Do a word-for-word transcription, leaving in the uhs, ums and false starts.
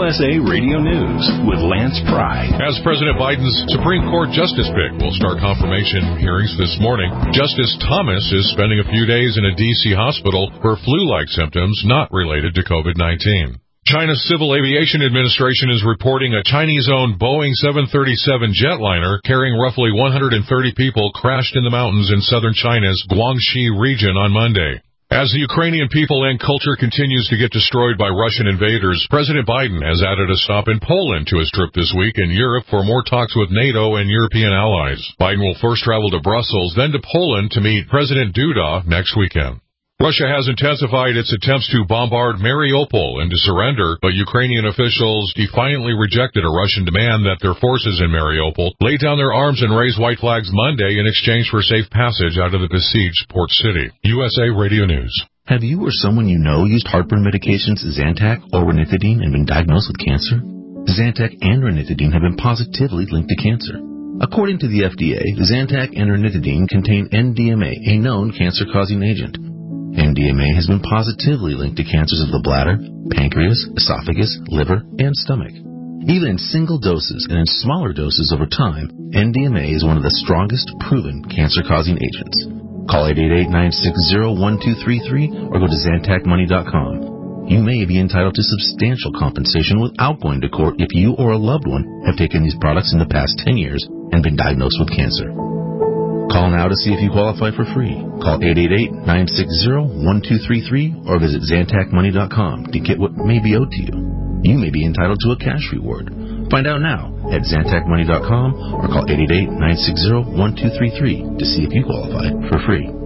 S A Radio News with Lance Pry. As President Biden's Supreme Court justice pick will start confirmation hearings this morning, Justice Thomas is spending a few days in a D C hospital for flu-like symptoms not related to COVID nineteen. China's Civil Aviation Administration is reporting a Chinese-owned Boeing seven thirty-seven jetliner carrying roughly one hundred thirty people crashed in the mountains in southern China's Guangxi region on Monday. As the Ukrainian people and culture continues to get destroyed by Russian invaders, President Biden has added a stop in Poland to his trip this week in Europe for more talks with NATO and European allies. Biden will first travel to Brussels, then to Poland to meet President Duda next weekend. Russia has intensified its attempts to bombard Mariupol and to surrender, but Ukrainian officials defiantly rejected a Russian demand that their forces in Mariupol lay down their arms and raise white flags Monday in exchange for safe passage out of the besieged port city. U S A Radio News. Have you or someone you know used heartburn medications Zantac or ranitidine and been diagnosed with cancer? Zantac and ranitidine have been positively linked to cancer. According to the F D A, Zantac and ranitidine contain N D M A, a known cancer-causing agent. N D M A has been positively linked to cancers of the bladder, pancreas, esophagus, liver, and stomach. Even in single doses and in smaller doses over time, N D M A is one of the strongest proven cancer-causing agents. Call eight eight eight, nine six zero, one two three three or go to Zantac Money dot com. You may be entitled to substantial compensation without going to court if you or a loved one have taken these products in the past ten years and been diagnosed with cancer. Call now to see if you qualify for free. Call eight eight eight, nine six zero, one two three three or visit Zantac Money dot com to get what may be owed to you. You may be entitled to a cash reward. Find out now at Zantac Money dot com or call eight eight eight, nine six zero, one two three three to see if you qualify for free.